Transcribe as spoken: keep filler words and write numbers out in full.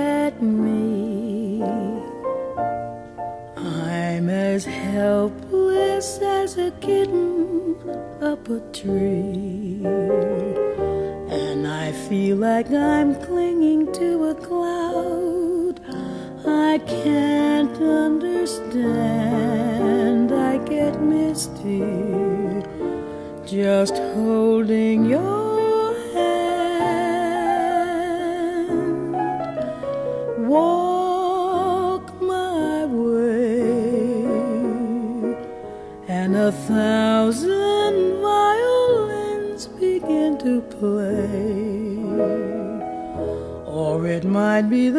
at me. I'm as helpless as a kitten up a tree, and I feel like I'm clinging to a cloud. I can't understand, I get misty just holding your hand. Walk my way, and a thousand violins begin to play, or it might be the